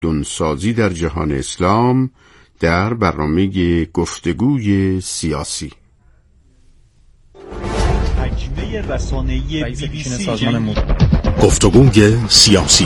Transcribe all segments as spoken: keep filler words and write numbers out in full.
تمدن‌سازی در جهان اسلام در برنامه گفتگوی سیاسی. تجربه رسانه‌ای بی بی سی گفتگوی سیاسی.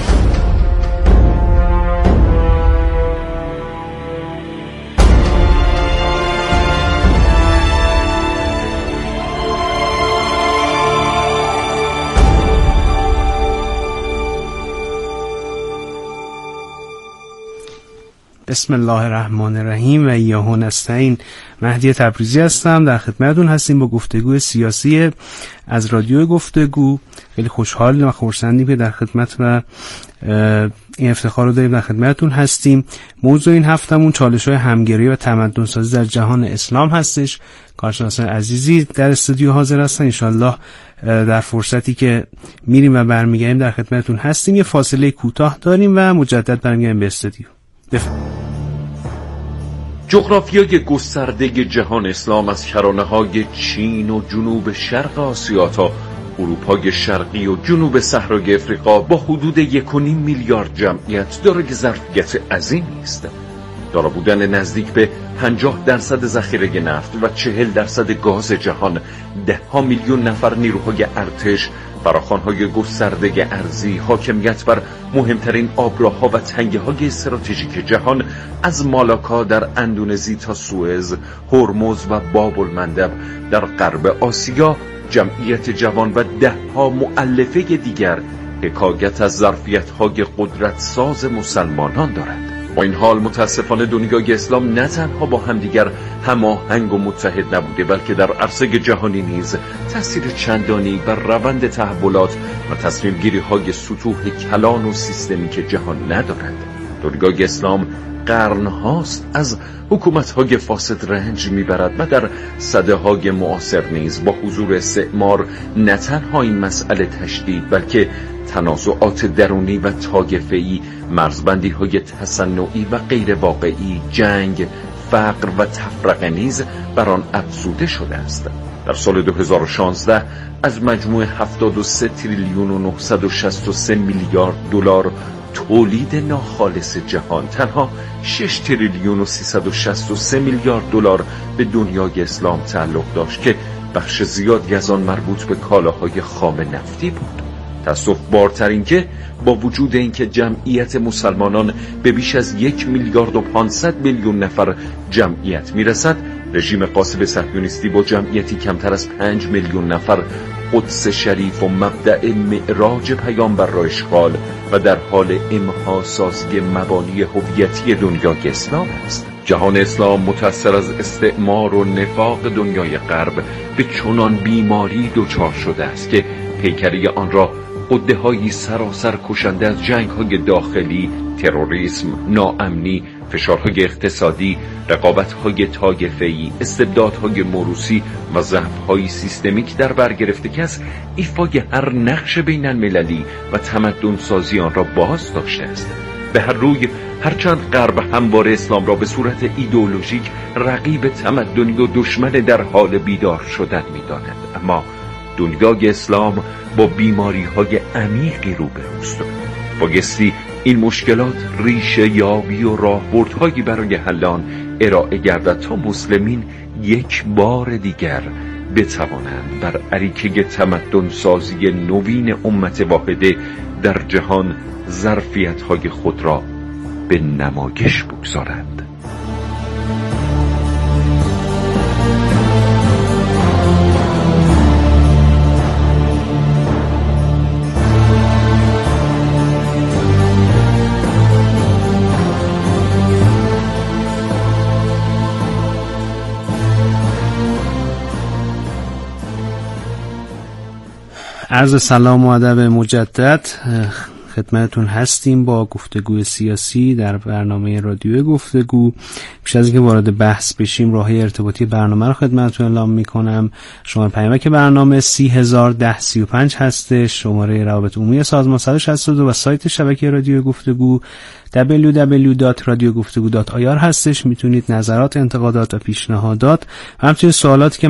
بسم الله الرحمن الرحیم و ایاه نستعین. مهدی تبریزی هستم، در خدمتتون هستیم با گفتگوی سیاسی از رادیو گفتگو. خیلی خوشحال و خرسندیم که در خدمت و این افتخار رو داریم در خدمتتون هستیم. موضوع این هفتمون چالش‌های همگرایی و تمدن‌سازی در جهان اسلام هستش. کارشناسان عزیزی در استودیو حاضر هستن، انشالله در فرصتی که میریم و برمیگردیم در خدمتتون هستیم. یه فاصله کوتاه داریم و مجدد برمیگردیم به استودیو. جغرافیای گسترده جهان اسلام از کرانه‌های چین و جنوب شرق آسیا تا اروپای شرقی و جنوب صحرای افریقا با حدود یک و نیم میلیارد جمعیت دارای ظرفیت عظیمی است. دارا بودن نزدیک به پنجاه درصد ذخیره نفت و چهل درصد گاز جهان، ده ها میلیون نفر نیروهای ارتش، فراخوان‌های گسترده ارضی، حاکمیت بر مهمترین آبراه‌ها و تنگه‌های استراتژیک جهان از مالاکا در اندونزی تا سوئز، هرمز و باب المندب در غرب آسیا، جمعیت جوان و ده ها مؤلفه دیگر حکایت از ظرفیت‌های قدرت ساز مسلمانان دارد. با این حال متاسفانه دنیای اسلام نه تنها با همدیگر هماهنگ و متحد نبوده، بلکه در عرصه جهانی نیز تأثیر چندانی بر روند تحولات و تصمیم گیری های سطوح کلان و سیستمیک جهان ندارد. دنیای اسلام قرن هاست از حکومت های فاسد رنج میبرد و در سده های معاصر نیز با حضور استعمار نه تنها این مسئله تشدید، بلکه تنازعات درونی و طایفه‌ای، مرزبندی های تصنعی و غیر واقعی، جنگ، فقر و تفرقه نیز بر آن افزوده شده است. در سال دو هزار و شانزده از مجموع هفتاد و سه تریلیون و نهصد و شصت و سه میلیارد دلار تولید ناخالص جهان، تنها شش تریلیون و سیصد و شصت و سه میلیارد دلار به دنیای اسلام تعلق داشت که بخش زیادی از آن مربوط به کالاهای خام نفتی بود. تأسف بارتر این که با وجود اینکه جمعیت مسلمانان به بیش از یک میلیارد و پانصد میلیون نفر جمعیت میرسد، رژیم غاصب صهیونیستی با جمعیتی کمتر از پنج میلیون نفر قدس شریف و مبدأ معراج پیامبر را اشغال و در حال امحا سازی مبانی هویتی دنیای اسلام است. جهان اسلام متأثر از استعمار و نفاق دنیای غرب به چنان بیماری دچار شده است که پیکری آن را عده‌هایی سراسر کشنده از جنگ‌های داخلی، تروریسم، ناامنی، فشارهای اقتصادی، رقابت‌های طایفه‌ای، استبدادهای موروثی و ضعف‌های سیستمیک در بر گرفته که از ایفای هر نقش بین‌المللی و تمدن‌سازی آن را باز داشته است. به هر روی هرچند غرب همواره اسلام را به صورت ایدئولوژیک رقیب تمدنی و دشمن در حال بیدار شدن می‌داند، اما دنیای اسلام با بیماری‌های عمیقی روبروست. بایستی این مشکلات ریشه یابی و راهبردهایی برای حل آن ارائه گردد تا مسلمین یک بار دیگر بتوانند بر اریکه تمدن سازی نوین امت واحده در جهان ظرفیت‌های خود را به نمایش بگذارند. عرض سلام و ادب مجدد خدمتتون هستیم با گفتگوی سیاسی در برنامه رادیو گفتگو. پیش از اینکه وارد بحث بشیم راههای ارتباطی برنامه رو خدمتتون اعلام میکنم. شماره پیامک برنامه سی هزار ده سی و پنج هستش، شماره روابط عمومی سازمان صد و شصت و دو و سایت شبکه رادیو گفتگو دبلیو دبلیو دبلیو دات رادیو گفتگو دات آی آر هستش. میتونید نظرات، انتقادات و پیشنهادات و همچنین سوالاتی که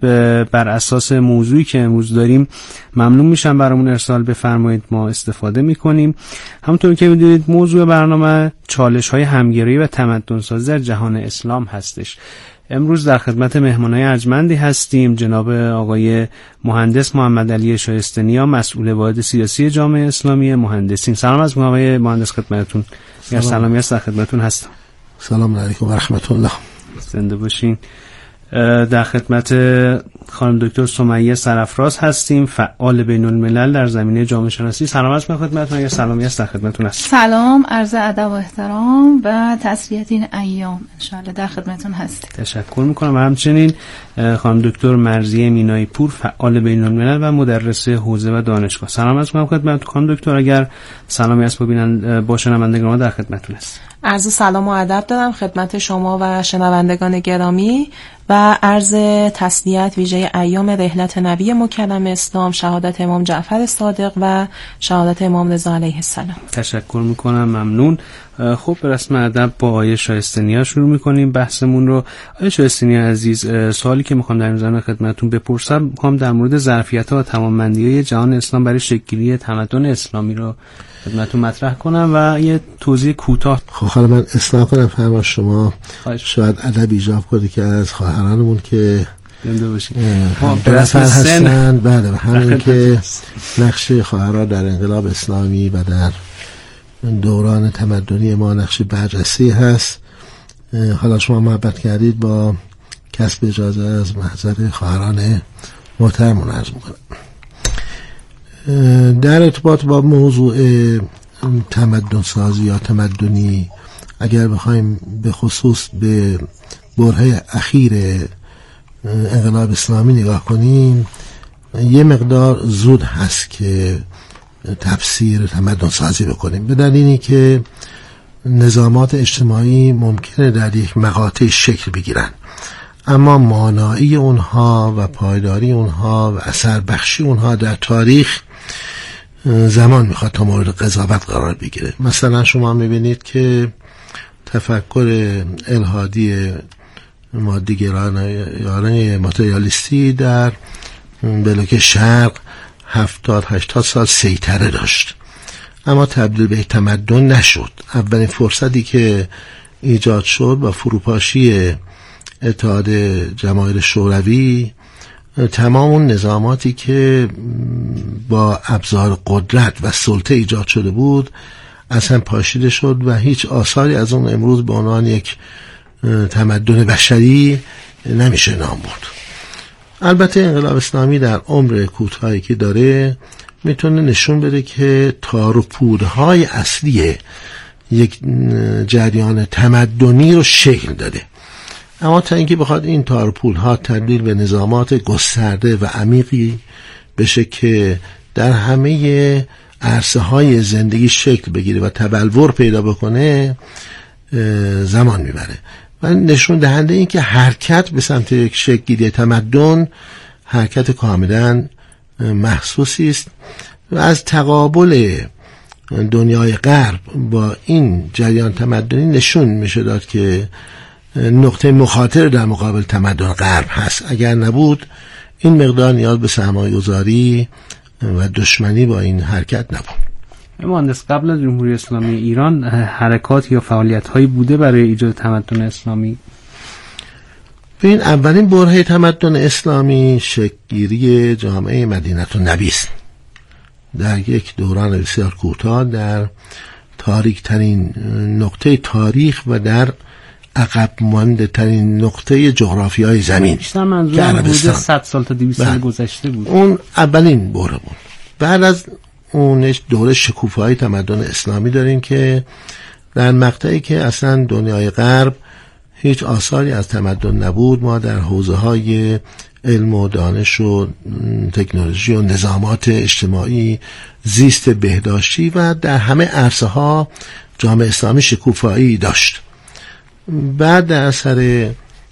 بر اساس موضوعی که امروز داریم ممنون میشم برامون ارسال بفرمایید، ما استفاده میکنیم. همونطور که میدونید موضوع برنامه چالش های همگرایی و تمدن سازی در جهان اسلام هستش. امروز در خدمت مهمانای ارجمندی هستیم، جناب آقای مهندس محمد علی شایسته‌نیا، مسئول واحد سیاسی جامعه اسلامی مهندسین. سلام از آقای مهندس خدمتتون. یا سلامی است در خدمتتون هستم. سلام علیکم و رحمت الله. زنده باشین. در خدمت خانم دکتر سمیه سرافراز هستیم، فعال بین الملل در زمینه جامعه شناسی. سلام عرض می‌کنم خدمتتون. اگر سلامی است در خدمتتون هستم. سلام، عرض ادب و احترام و تسلیت این ایام ان شاءالله در خدمتتون هستیم. تشکر می‌کنم. و همچنین خانم دکتر مرضیه مینایی پور، فعال بین الملل و مدرس حوزه و دانشگاه. سلام عرض می‌کنم خدمتتون خانم دکتر. اگر سلامی است ببینن با شنوندگان ما در خدمتتون هست. عرض سلام و ادب دارم خدمت شما و شنوندگان گرامی و عرض تسلیت ویژه ایام رحلت نبی مکرم اسلام، شهادت امام جعفر صادق و شهادت امام رضا علیه السلام. تشکر میکنم، ممنون. خب به رسم ادب با آقای شایسته‌نیا شروع میکنیم بحثمون رو. آقای شایسته‌نیا عزیز، سوالی که میخوام در این زمینه خدمتتون بپرسم، میخوام در مورد ظرفیت‌ها و توانمندی‌های جهان اسلام برای شکل‌گیری تمدن اسلامی رو خدمتتون مطرح کنم و یه توضیح کوتاه. خب حالا من اصلاح کنم فرما شما شاید ادب ایجاب کنه که از خواهرانمون که زنده باشید به نفر هستن، بله، همین که نقش خواهران در انقلاب اسلامی و در دوران تمدنی ما نقش برجسته هست. حالا شما محبت کردید با کسب اجازه از محضر خواهران محترمون عرض میکنم. در ارتباط با موضوع تمدن سازی یا تمدنی، اگر بخوایم به خصوص به برهه اخیر انقلاب اسلامی نگاه کنیم، یه مقدار زود هست که تفسیر تمدن سازی بکنیم، به دلیلی که نظامات اجتماعی ممکنه در یک مقاطع شکل بگیرن، اما مانایی اونها و پایداری اونها و اثر بخشی اونها در تاریخ زمان میخواد تا مورد قضاوت قرار بگیره. مثلا شما میبینید که تفکر الحادی مادیگرانه ماتریالیستی در بلوک شرق هفتاد هشتاد سال سیطره داشت، اما تبدیل به تمدن نشد. اولین فرصتی که ایجاد شد با فروپاشی اتحاد جماهیر شوروی، تمام اون نظاماتی که با ابزار قدرت و سلطه ایجاد شده بود اصلا پاشیده شد و هیچ آثاری از اون امروز به عنوان یک تمدن بشری نمیشه نام برد. البته انقلاب اسلامی در عمر کوتاهی که داره میتونه نشون بده که تار و پودهای اصلی یک جریان تمدنی رو شکل داده، اما تا اینکه بخواد این تار و پودها تبدیل به نظامات گسترده و عمیقی بشه که در همه عرصه های زندگی شکل بگیره و تبلور پیدا بکنه، زمان میبره و نشون دهنده این که حرکت به سمت یک شکل‌گیری تمدن حرکت کاملا محسوسی است و از تقابل دنیای غرب با این جریان تمدنی نشون میشه داد که نقطه مخاطر در مقابل تمدن غرب هست. اگر نبود این مقدار نیاز به سرمایه‌گذاری و دشمنی با این حرکت نبود. مهندس، قبل از جمهوری اسلامی ایران حرکات یا فعالیت‌هایی بوده برای ایجاد تمدن اسلامی؟ ببین، اولین برهه تمدن اسلامی شکل‌گیری جامعه مدینه النبی است. در یک دوران بسیار کوتاه در تاریک ترین نقطه تاریخ و در عقب مانده ترین نقطه جغرافیای زمین بیشتر منظورم بوده صد سال تا دویست سال گذشته بود. اون اولین بره بود. بعد از اونش دوره شکوفایی تمدن اسلامی داریم که در مقطعی که اصلا دنیای غرب هیچ آثاری از تمدن نبود، ما در حوزه های علم و دانش و تکنولوژی و نظامات اجتماعی، زیست بهداشتی و در همه عرصه ها جامعه اسلامی شکوفایی داشت. بعد در اثر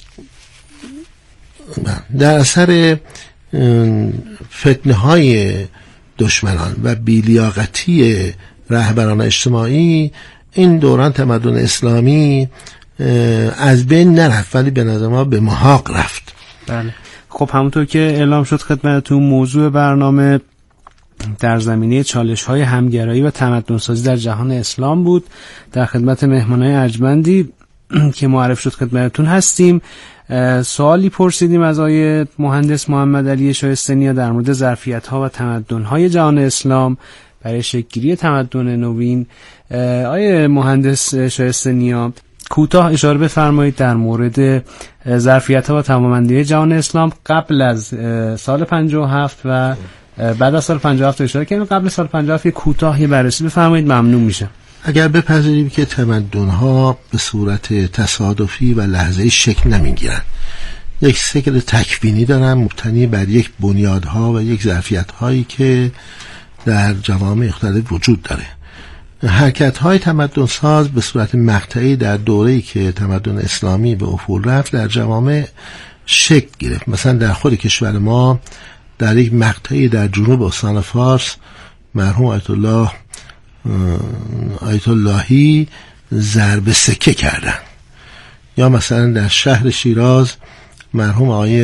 در اثر فتنه های دشمنان و بی‌لیاقتی رهبران اجتماعی این دوران تمدن اسلامی از بین نرفت، ولی به نظر ما به محاق رفت. بله. خب همونطور که اعلام شد خدمتتون، موضوع برنامه در زمینه چالش‌های همگرایی و تمدن‌سازی در جهان اسلام بود. در خدمت مهمانای ارجمندی که معرف شد خدمتتون هستیم. سوالی پرسیدیم از آقای مهندس محمد علی شایسته نیا در مورد ظرفیت‌ها و تمدن‌های جهان اسلام برای شکل‌گیری تمدن نوین. آقای مهندس شایسته نیا، کوتاه اشاره بفرمایید در مورد ظرفیت‌ها و توانمندی جهان اسلام قبل از سال پنجاه و هفت و بعد از سال پنجاه و هفت اشاره کردیم. قبل سال پنجاه و هفت کوتاه یه بررسی بفرمایید، ممنون میشه. اگر بپذیریم که تمدن‌ها به صورت تصادفی و لحظه‌ای شکل نمی‌گیرند، یک شکل تکوینی دارن مبتنی بر یک بنیادها و یک ظرفیت‌هایی که در جوامع مختلف وجود داره. حرکت‌های تمدن‌ساز به صورت مقطعی در دوره‌ای که تمدن اسلامی به افول رفت در جوامع شکل گرفت. مثلا در خود کشور ما در یک مقطعی در جنوب استان فارس مرحوم آیت الله آیت اللهی ضرب سکه کردن، یا مثلا در شهر شیراز مرحوم آقای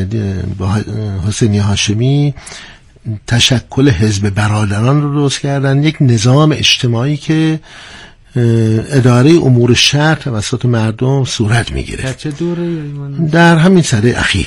حسینی هاشمی تشکل حزب برادران رو درست کردن، یک نظام اجتماعی که اداره امور شهر توسط مردم صورت میگیره. در چه دوره؟ در همین سده اخیر.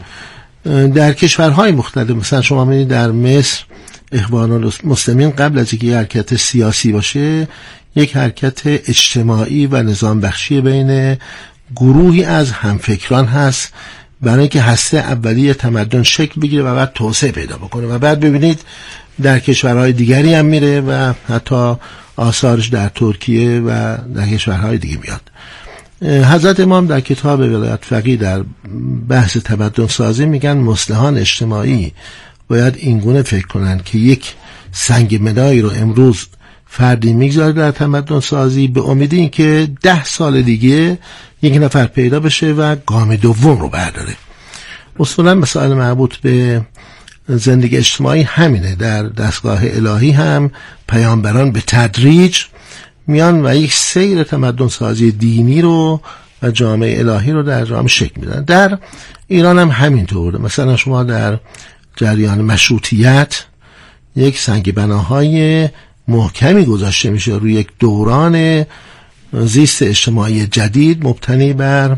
در کشورهای مختلف، مثلا شما می‌بینید در مصر اخوان المسلمین قبل از اینکه حرکت سیاسی باشه یک حرکت اجتماعی و نظام بخشی بین گروهی از همفکران هست برای اینکه هسته اولیه تمدن شکل بگیره و بعد توسعه پیدا بکنه و بعد ببینید در کشورهای دیگری هم میره و حتی آثارش در ترکیه و در کشورهای دیگه میاد. حضرت امام در کتاب ولایت فقیه در بحث تمدن سازی میگن مصلحان اجتماعی باید اینگونه فکر کنن که یک سنگ مدایی رو امروز فردی میگذاره در تمدن سازی به امید این که ده سال دیگه یک نفر پیدا بشه و گام دوم رو برداره. اصولا مسائل مربوط به زندگی اجتماعی همینه. در دستگاه الهی هم پیامبران به تدریج میان و یک سیر تمدن سازی دینی رو و جامعه الهی رو در جامعه شکل میدن. در ایران هم همینطوره. مثلا شما در جریان مشروطیت یک سنگ بناهای محکمی گذاشته میشه روی یک دوران زیست اجتماعی جدید مبتنی بر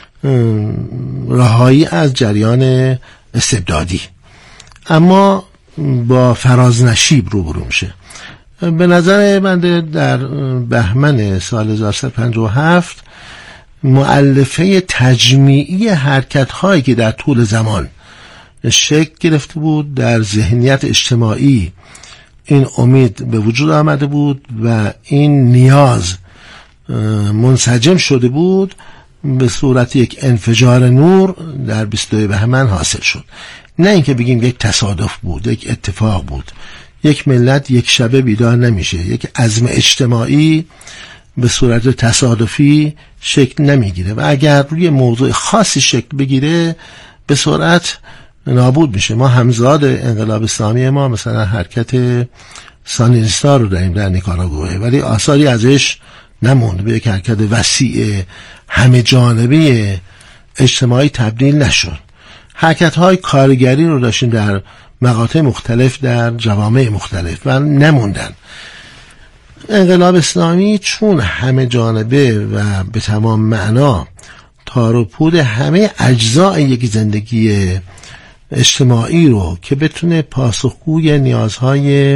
رهایی از جریان استبدادی، اما با فراز نشیب روبرو میشه. به نظر من در بهمن سال هزار و سیصد و پنجاه و هفت مؤلفه تجمیعی حرکت هایی که در طول زمان شکل گرفته بود در ذهنیت اجتماعی این امید به وجود آمده بود و این نیاز منسجم شده بود، به صورت یک انفجار نور در بیست و دو بهمن حاصل شد. نه اینکه بگیم یک تصادف بود، یک اتفاق بود. یک ملت یک شبه بیدار نمیشه. یک عزم اجتماعی به صورت تصادفی شکل نمیگیره و اگر روی موضوع خاصی شکل بگیره به سرعت نابود میشه. ما همزاد انقلاب اسلامی ما مثلا حرکت ساندینیستا رو داریم در نیکاراگوئه، ولی آثاری ازش نموند، به یک حرکت وسیع همه جانبه اجتماعی تبدیل نشد. حرکت های کارگری رو داشتیم در مقاطع مختلف در جوامع مختلف و نموندن. انقلاب اسلامی چون همه جانبه و به تمام معنا تار و پود همه اجزای یک زندگی اجتماعی رو که بتونه پاسخگوی نیازهای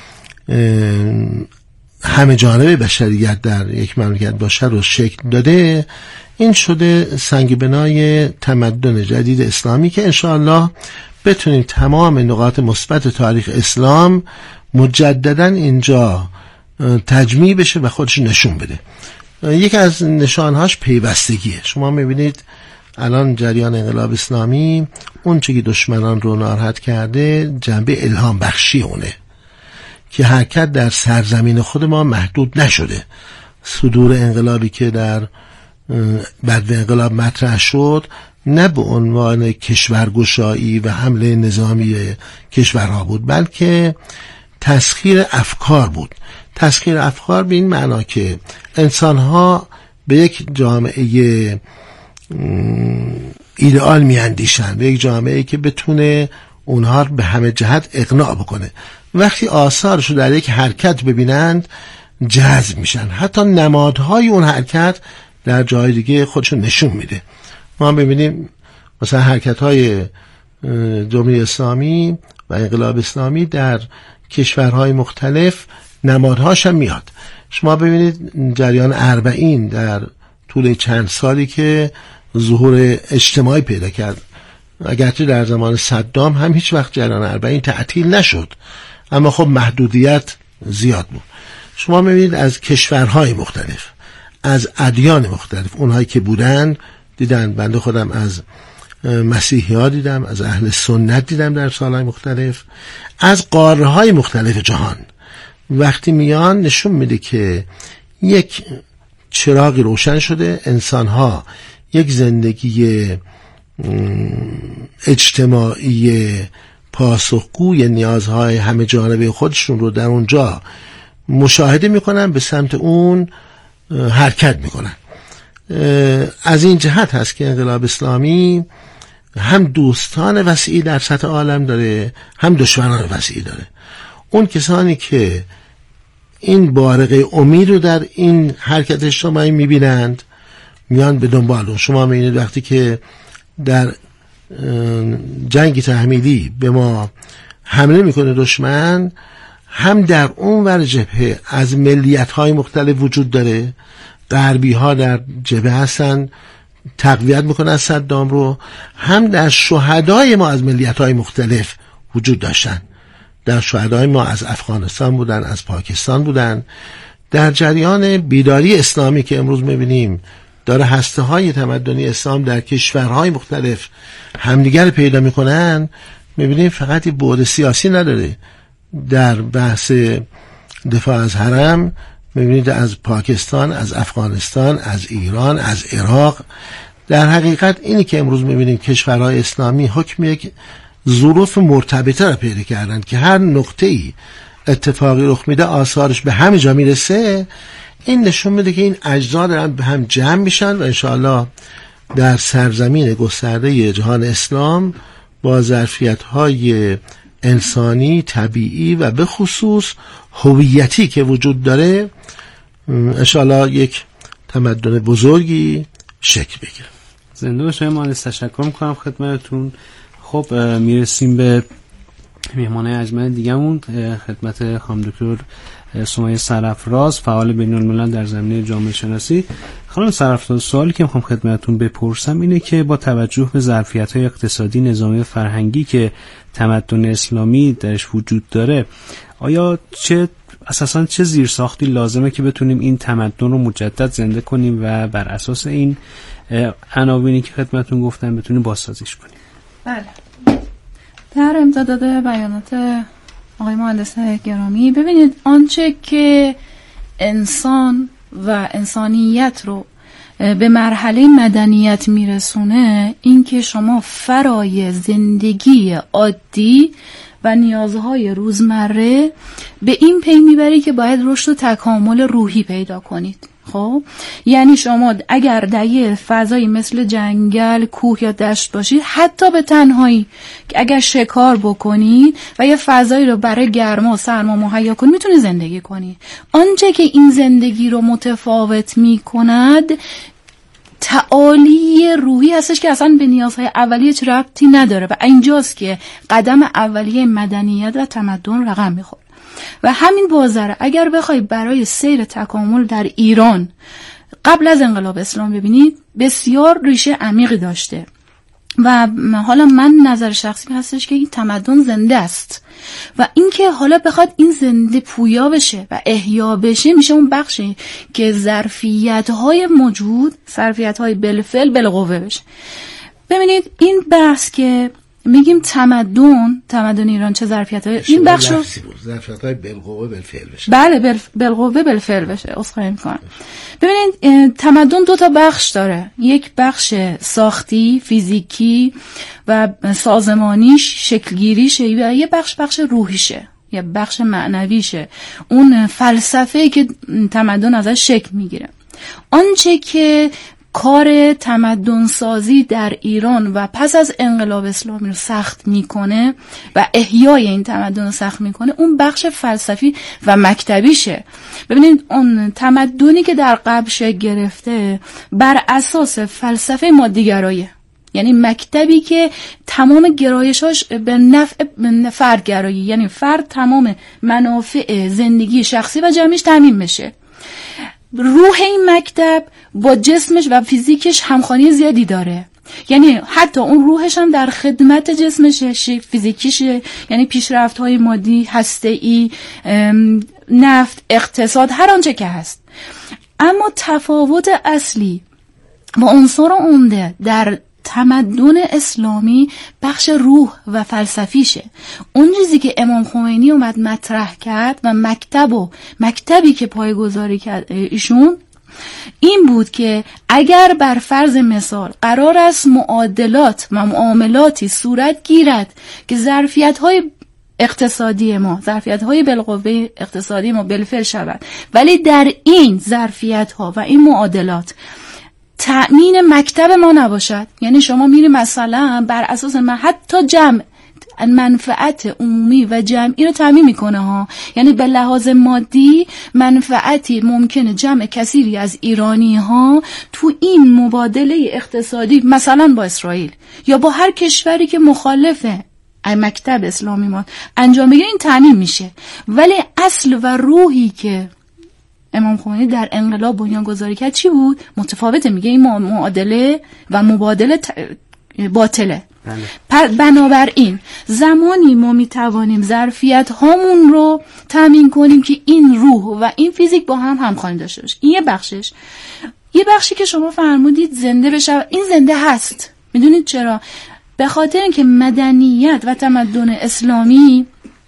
همه جانبه بشریت در یک مملکت باشه رو شکل داده، این شده سنگ بنای تمدن جدید اسلامی که انشاءالله بتونیم تمام نقاط مثبت تاریخ اسلام مجددا اینجا تجمیع بشه و خودش نشون بده. یکی از نشانهاش پیوستگیه. شما میبینید الان جریان انقلاب اسلامی اون چه که دشمنان رو ناراحت کرده جنبه الهام بخشی اونه که حرکت در سرزمین خود ما محدود نشده. صدور انقلابی که در بعد انقلاب مطرح شد نه به عنوان کشورگشایی و حمله نظامی کشورها بود، بلکه تسخیر افکار بود. تسخیر افکار به این معنا که انسانها به یک جامعه ایدئال میاندیشن، به یک جامعه که بتونه اونها به همه جهت اقناع بکنه. وقتی آثارش رو در یک حرکت ببینند جذب میشن، حتی نمادهای اون حرکت در جای دیگه خودشون نشون میده. ما ببینیم مثلا حرکت‌های جمهوری اسلامی و انقلاب اسلامی در کشورهای مختلف نمادهاش هم میاد. شما ببینید جریان اربعین در طول چند سالی که ظهور اجتماعی پیدا کرد، اگرچه در زمان صدام هم هیچ وقت جریان اربعین تعطیل نشد، اما خب محدودیت زیاد بود. شما ببینید از کشورهای مختلف، از ادیان مختلف، اونهایی که بودن دیدن، بنده خودم از مسیحی ها دیدم، از اهل سنت دیدم در سالهای مختلف، از قاره های مختلف جهان، وقتی میان نشون میده که یک چراغی روشن شده، انسان ها یک زندگی اجتماعی پاسخگوی نیازهای همه جانبه خودشون رو در اونجا مشاهده میکنن، به سمت اون حرکت میکنن. از این جهت هست که انقلاب اسلامی هم دوستان وسیعی در سطح عالم داره، هم دشمنان وسیعی داره. اون کسانی که این بارقه امید رو در این حرکت اجتماعی میبینند میان به دنبال اون. شما میبینید وقتی که در جنگ تحمیلی به ما حمله میکنه دشمن، هم در اون ور جبهه از ملیت های مختلف وجود داره، غربی ها در جبهه هستن تقویت میکنن از صدام رو، هم در شهدای ما از ملیت های مختلف وجود داشتن. در شهدای ما از افغانستان بودن، از پاکستان بودن. در جریان بیداری اسلامی که امروز میبینیم داره هسته های تمدنی اسلام در کشورهای مختلف همدیگر پیدا میکنن، میبینیم فقط بعد سیاسی نداره. در بحث دفاع از حرم میبینید از پاکستان، از افغانستان، از ایران، از عراق. در حقیقت اینی که امروز میبینیم کشورهای اسلامی حکم یک ظروف مرتبطه را پیدا کردن که هر نقطه‌ای اتفاقی رخ میده آثارش به همه جا میرسه. این نشون میده که این اجزا دارن به هم جمع میشن و انشاءالله در سرزمین گسترده جهان اسلام با ظرفیت‌های انسانی، طبیعی و به خصوص هویتی که وجود داره انشاءالله یک تمدن بزرگی شکل بگیره. زنده باشید. مهندس تشکر میکنم خدمتتون. خب میرسیم به مهمان ارجمند دیگه‌مون، خدمت خانم دکتر سمیه سرافراز، فعال بین‌الملل در زمینه جامعه شناسی. خانم سرافراز، سوالی که میخوام خدمتتون بپرسم اینه که با توجه به ظرفیت‌های اقتصادی، نظامی و فرهنگی که تمدن اسلامی درش وجود داره، آیا چه اساساً چه زیرساختی لازمه که بتونیم این تمدن رو مجدد زنده کنیم و بر اساس این عناوینی که خدمتتون گفتم بتونیم بازسازیش کنیم؟ بله، در امتداد بیانات آقای مهندس گرامی، ببینید آنچه که انسان و انسانیت رو به مرحله مدنیت میرسونه این که شما فرای زندگی عادی و نیازهای روزمره به این پی میبری که باید رشد و تکامل روحی پیدا کنید. خب یعنی شما اگر در یه فضایی مثل جنگل، کوه یا دشت باشید، حتی به تنهایی که اگر شکار بکنید و یه فضایی رو برای گرما و سرما مهیا کنید میتونید زندگی کنید. آنچه که این زندگی رو متفاوت میکند تعالی روحی هستش که اصلا به نیازهای اولیه چه ربطی نداره و اینجاست که قدم اولیه مدنیت و تمدن رقم میخوره. و همین بازاره اگر بخوای برای سیر تکامل در ایران قبل از انقلاب اسلام ببینید بسیار ریشه عمیقی داشته و حالا من نظر شخصی هستش که این تمدن زنده است و اینکه حالا بخواد این زنده پویا بشه و احیا بشه میشه اون بخشی که ظرفیت‌های موجود، ظرفیت‌های بالفعل بالقوه بشه. ببینید این بحث که میگیم تمدن تمدن ایران چه ظرفیت‌های، این بخش رو ظرفیت‌های بالقوه بالفعل بشه. بله بالقوه بالفعل بشه. عذرخواهی می‌کنم. ببینید تمدن دو تا بخش داره، یک بخش ساختی فیزیکی و سازمانیش شکلگیریشه و یه بخش بخش روحیشه، یه بخش معنویشه، اون فلسفه‌ای که تمدن ازش شکل میگیره. آنچه که کار تمدن سازی در ایران و پس از انقلاب اسلامی رو سخت میکنه و احیای این تمدن رو سخت میکنه، اون بخش فلسفی و مکتبیشه. ببینید اون تمدنی که در قبل شکل گرفته بر اساس فلسفه مادیگراییه، یعنی مکتبی که تمام گرایشاش به نفع فرد گرایی، یعنی فرد تمام منافع زندگی شخصی و جمعیش تامین بشه. روح این مکتب با جسمش و فیزیکش همخوانی زیادی داره، یعنی حتی اون روحش هم در خدمت جسمش فیزیکیشه، یعنی پیشرفت‌های مادی، هسته‌ای، نفت، اقتصاد، هر آنچه که هست. اما تفاوت اصلی با عنصر عمده در تمدن اسلامی بخش روح و فلسفیشه. اون چیزی که امام خمینی اومد مطرح کرد و مکتب و مکتبی که پایه‌گذاری کرد ایشون این بود که اگر بر فرض مثال قرار است معادلات و معاملاتی صورت گیرد که ظرفیت‌های اقتصادی ما، ظرفیت‌های بالقوه اقتصادی ما بالفعل شود، ولی در این ظرفیت‌ها و این معادلات تأمین مکتب ما نباشد، یعنی شما میری مثلا بر اساس من حتی جمع منفعت عمومی و جمعی رو تامین میکنه ها، یعنی به لحاظ مادی منفعتی ممکنه جمع کثیری از ایرانی ها تو این مبادله اقتصادی مثلا با اسرائیل یا با هر کشوری که مخالفه مکتب اسلامی ما انجام بگیره، این تامین میشه. ولی اصل و روحی که امام خمینی در انقلاب بنیانگذاری کرد چی بود؟ متفاوته، میگه این معادله و مبادله باطله. بله. بنابراین زمانی ما میتوانیم ظرفیت هامون رو تامین کنیم که این روح و این فیزیک با هم همخوانی داشته باشه. این یه بخشش. یه بخشی که شما فرمودید زنده بشه، این زنده هست. میدونید چرا؟ به خاطر اینکه مدنیت و تمدن اسلامی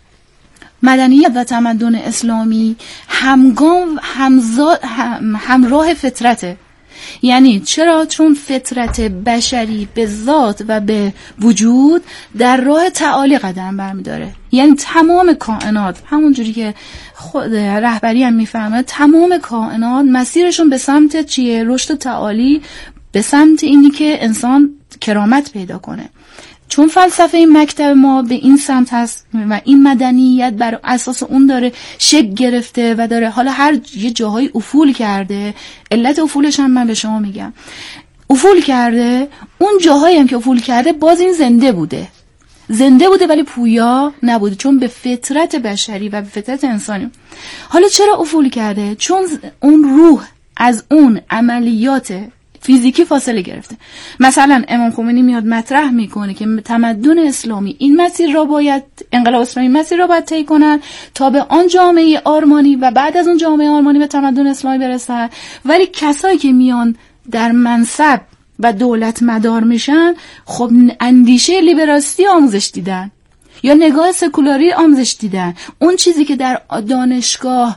مدنیت و تمدن اسلامی همگام همزاد هم، همراه فطرته. یعنی چرا؟ چون فطرت بشری به ذات و به وجود در راه تعالی قدم برمی‌داره، یعنی تمام کائنات همونجوری که خود رهبری هم میفهمه تمام کائنات مسیرشون به سمت چیه؟ رشد تعالی، به سمت اینی که انسان کرامت پیدا کنه. چون فلسفه این مکتب ما به این سمت هست و این مدنیت بر اساس اون داره شکل گرفته و داره حالا هر یه جاهای افول کرده. علت افولش هم من به شما میگم، افول کرده اون جاهایی هم که افول کرده باز این زنده بوده زنده بوده ولی پویا نبوده، چون به فطرت بشری و به فطرت انسانی. حالا چرا افول کرده؟ چون اون روح از اون عملیات فیزیکی فاصله گرفته. مثلا امام خمینی میاد مطرح میکنه که تمدن اسلامی این مسیر را باید، انقلاب اسلامی مسیر را باید طی کنن تا به آن جامعه آرمانی و بعد از اون جامعه آرمانی به تمدن اسلامی برسن. ولی کسایی که میان در منصب و دولت مدار میشن، خب اندیشه لیبراستی آموزش دیدن یا نگاه سکولاری آموزش دیدن، اون چیزی که در دانشگاه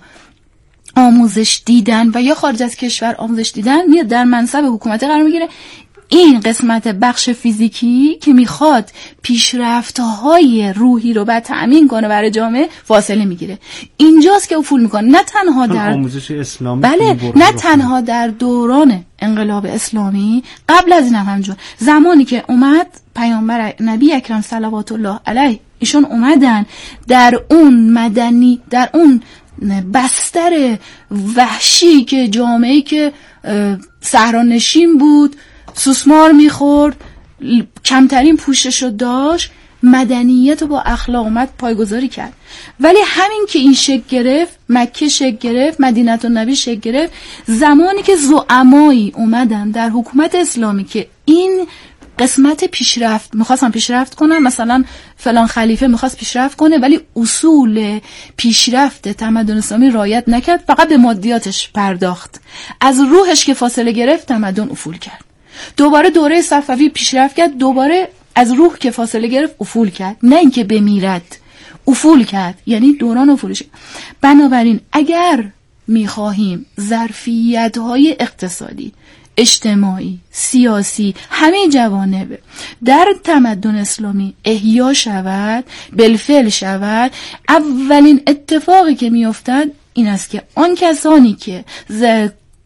آموزش دیدن و یا خارج از کشور آموزش دیدن میاد در منصب حکومتی قرار میگیره. این قسمت بخش فیزیکی که میخواد پیشرفت‌های روحی رو بعد تأمین کنه برای جامعه فاصله میگیره. اینجاست که افول میکنه، نه تنها در آموزش اسلامی، بله نه تنها در دوران انقلاب اسلامی، قبل از این هم همینجور. زمانی که اومد پیامبر نبی اکرم صلوات الله علیه ایشون اومدن در اون مدنی، در اون بستر وحشی که جامعه‌ای که صحرانشین بود، سوسمار میخورد، کمترین پوشش رو داشت، مدنیت رو با اخلاق اومد پایگذاری کرد. ولی همین که این شکل گرفت، مکه شکل گرفت، مدینه النبی شکل گرفت، زمانی که زعمایی اومدن در حکومت اسلامی که این قسمت پیشرفت میخواستن پیشرفت کنن، مثلا فلان خلیفه میخواست پیشرفت کنه ولی اصول پیشرفت تمدن اسلامی رعایت نکرد، فقط به مادیاتش پرداخت، از روحش که فاصله گرفت تمدن افول کرد. دوباره دوره صفوی پیشرفت کرد، دوباره از روح که فاصله گرفت افول کرد، نه اینکه بمیرد، افول کرد، یعنی دوران افولش. بنابراین اگر میخواهیم ظرفیت‌های اقتصادی، اجتماعی، سیاسی، همه جوانب در تمدن اسلامی احیا شود، بالفعل شود، اولین اتفاقی که میافتد این است که آن کسانی که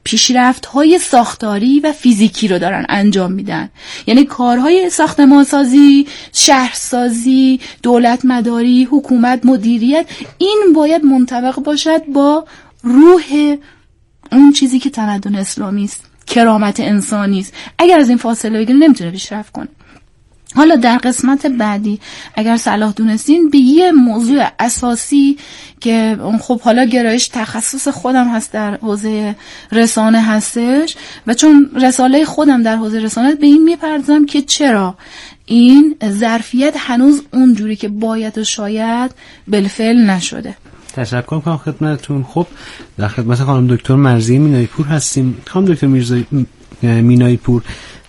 پیشرفت‌های ساختاری و فیزیکی رو دارن انجام میدن. یعنی کارهای ساختمانسازی، شهرسازی، دولت مداری، حکومت مدیریت، این باید منطبق باشد با روح اون چیزی که تمدن اسلامی است، کرامت انسانی است. اگر از این فاصله بگیره نمیتونه پیشرفت کنه. حالا در قسمت بعدی اگر صلاح دونستین به یه موضوع اساسی که خب حالا گرایش تخصص خودم هست در حوزه رسانه هستش و چون رساله خودم در حوزه رسانه به این میپردازم که چرا این ظرفیت هنوز اونجوری که باید و شاید بالفعل نشده. تشکر میکنم خدمتتون. خب در خدمت خانم دکتر مرضیه مینایی پور هستیم. خانم دکتر میرزایی مینایی پور،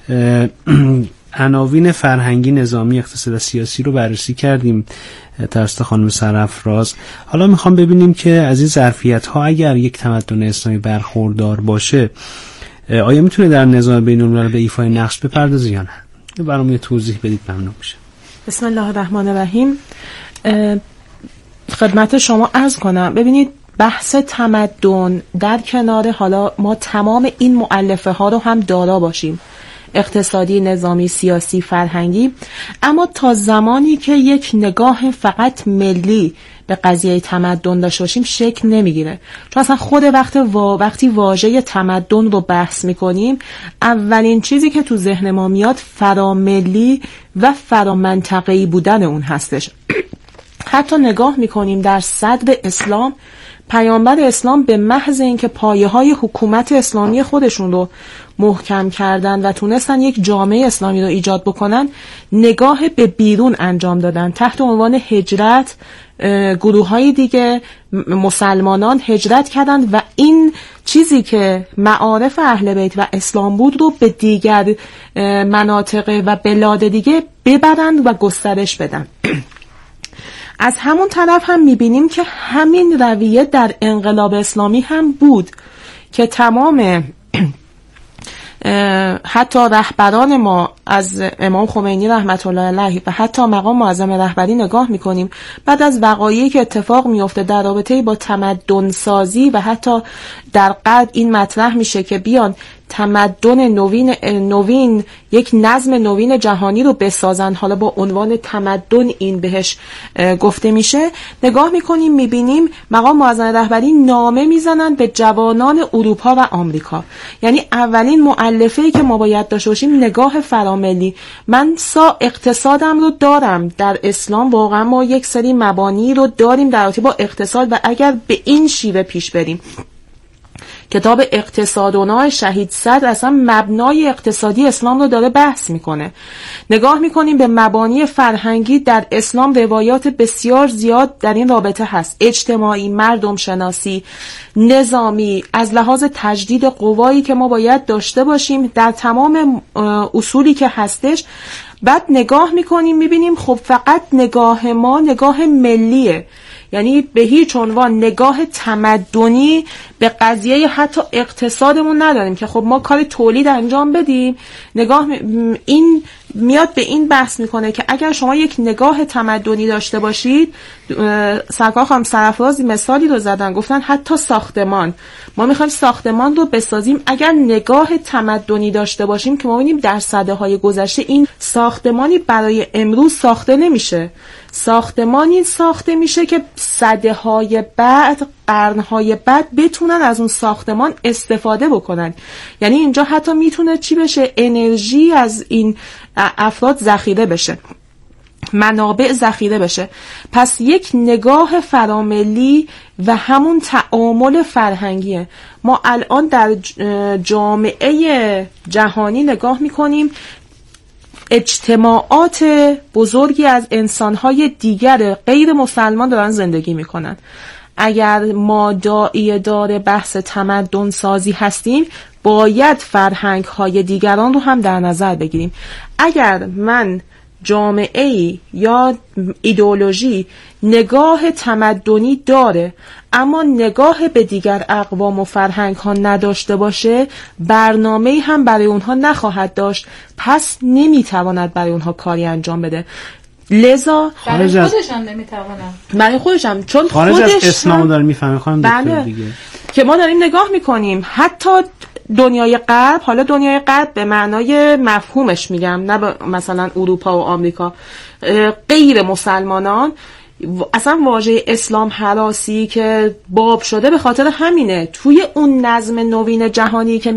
عناوین فرهنگی، نظامی، اقتصادی و سیاسی رو بررسی کردیم توسط خانم سرافراز. حالا میخوام ببینیم که از این ظرفیت ها اگر یک تمدن اسلامی برخوردار باشه آیا میتونه در نظام بین الملل به ایفای نقش بپردازه یا نه؟ برام یه توضیح بدید ممنون میشه. بسم الله الرحمن الرحیم. خدمت شما عرض کنم، ببینید بحث تمدن در کنار حالا ما تمام این مؤلفه ها رو هم دارا باشیم، اقتصادی، نظامی، سیاسی، فرهنگی، اما تا زمانی که یک نگاه فقط ملی به قضیه تمدن داشته باشیم شکل نمیگیره. چون اصلا خود وقت وا... وقتی واژه تمدن رو بحث میکنیم اولین چیزی که تو ذهن ما میاد فراملی و فرامنطقه‌ای بودن اون هستش. حتی نگاه میکنیم در صدر اسلام، پیامبر اسلام به محض اینکه پایه‌های حکومت اسلامی خودشون رو محکم کردن و تونستن یک جامعه اسلامی رو ایجاد بکنن، نگاه به بیرون انجام دادن. تحت عنوان هجرت گروه‌های دیگه مسلمانان هجرت کردند و این چیزی که معارف اهل بیت و اسلام بود رو به دیگر مناطق و بلاد دیگه ببرند و گسترش بدن. از همون طرف هم میبینیم که همین رویه در انقلاب اسلامی هم بود که تمام حتی رهبران ما از امام خمینی رحمت الله علیه و حتی مقام معظم رهبری نگاه میکنیم بعد از وقایعی که اتفاق میفته در رابطه با تمدن سازی و حتی در غرب این مطرح میشه که بیان تمدن نوین نوین یک نظم نوین جهانی رو بسازن، حالا با عنوان تمدن این بهش گفته میشه، نگاه میکنیم میبینیم مقام معظم رهبری نامه میزنن به جوانان اروپا و آمریکا. یعنی اولین مؤلفه‌ای که ما باید داشته باشیم نگاه فراملی. من سا اقتصادم رو دارم در اسلام، واقعا ما یک سری مبانی رو داریم در رابطه با اقتصاد و اگر به این شیوه پیش بریم، کتاب اقتصادنا شهید صدر اصلا مبنای اقتصادی اسلام رو داره بحث میکنه. نگاه میکنیم به مبانی فرهنگی در اسلام، روایات بسیار زیاد در این رابطه هست، اجتماعی، مردم شناسی، نظامی، از لحاظ تجدید قوایی که ما باید داشته باشیم در تمام اصولی که هستش. بعد نگاه میکنیم میبینیم خب فقط نگاه ما نگاه ملیه، یعنی به هیچ عنوان نگاه تمدنی به قضیه حتی اقتصادمون نداریم که خب ما کار تولید انجام بدیم. نگاه این میاد به این بحث میکنه که اگر شما یک نگاه تمدنی داشته باشید، سرکار خانم سرافراز مثالی رو زدن، گفتن حتی ساختمان، ما میخوایم ساختمان رو بسازیم، اگر نگاه تمدنی داشته باشیم که ما ببینیم در سده‌های گذشته این ساختمانی برای امروز ساخته نمیشه، ساختمانی ساخته میشه که سده‌های بعد، قرن‌های بعد بتونن از اون ساختمان استفاده بکنن. یعنی اینجا حتی میتونه چی بشه؟ انرژی از این افراد ذخیره بشه، منابع ذخیره بشه. پس یک نگاه فراملی و همون تعامل فرهنگیه. ما الان در جامعه جهانی نگاه میکنیم اجتماعات بزرگی از انسانهای دیگر غیر مسلمان دارن زندگی میکنن. اگر ما داعی دار بحث تمدن سازی هستیم باید فرهنگ های دیگران رو هم در نظر بگیریم. اگر من جامعه یا ایدئولوژی نگاه تمدنی داره اما نگاه به دیگر اقوام و فرهنگ ها نداشته باشه، برنامه هم برای اونها نخواهد داشت، پس نمیتواند برای اونها کاری انجام بده. لذا برای خودش هم نمیتواند، برای خودش هم، چون خارج خودش از اسلام داره میفهمه خانم دکتر دیگه. که ما داریم نگاه میکنیم حتی دنیای غرب، حالا دنیای غرب به معنای مفهومش میگم، نه مثلا اروپا و آمریکا، غیر مسلمانان، اصلا واژه اسلام هراسی که باب شده به خاطر همینه. توی اون نظم نوین جهانی که